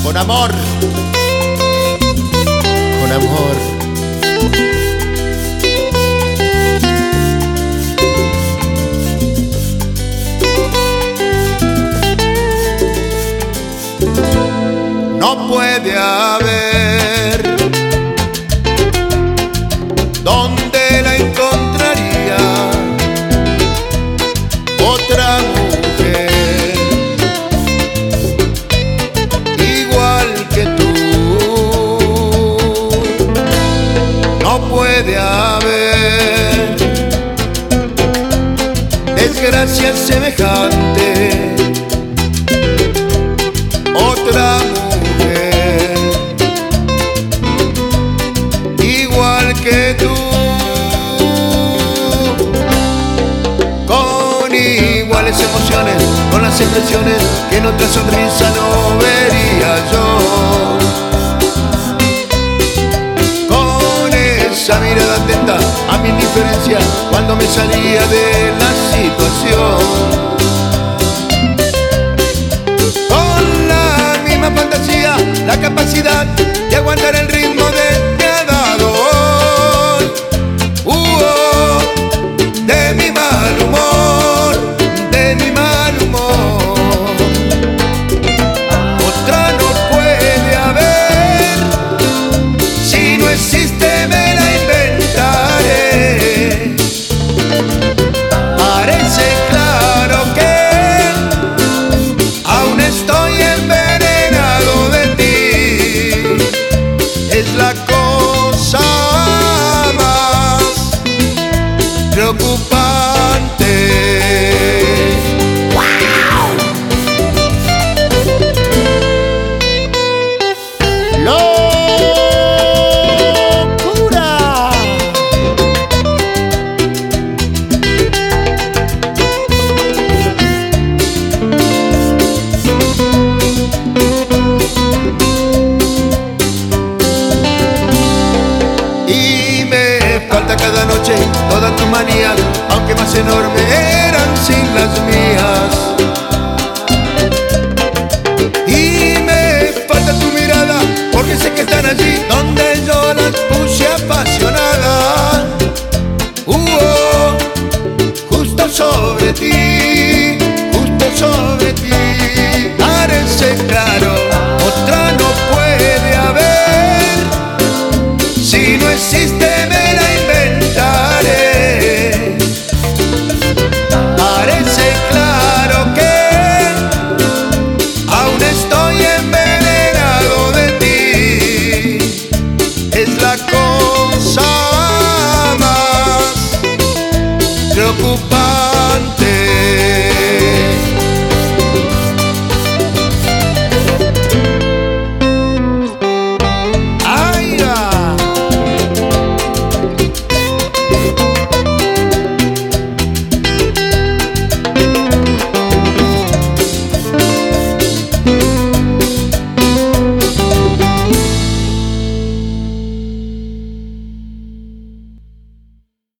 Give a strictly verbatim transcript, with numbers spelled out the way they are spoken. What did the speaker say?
con amor, con amor. No puede haber donde la encontraría otra mujer igual que tú. No puede haber desgracia semejante otra mujer igual que tú, con iguales emociones, con las expresiones que en otra sonrisa no vería yo, con esa mirada atenta a mi indiferencia cuando me salía de la situación, fantasía, la capacidad de aguantar el ritmo de cada dolor, uh -oh, de mi mal humor, de mi mal humor. Otra no puede haber, si no existe me la inventaré. Parece claro que aún estoy en es la cosa más preocupante. ¡Wow! ¡Locura! Falta cada noche todas tus manías, aunque más enormes eran sin las mías. Y me falta tu mirada, porque sé que están allí donde yo las puse apasionadas. Uh -oh, justo sobre ti, justo sobre ti. Parece claro, otra no puede haber, si no existe me la inventaré. Parece claro que aún estoy envenenado de ti. Es la cosa más preocupante.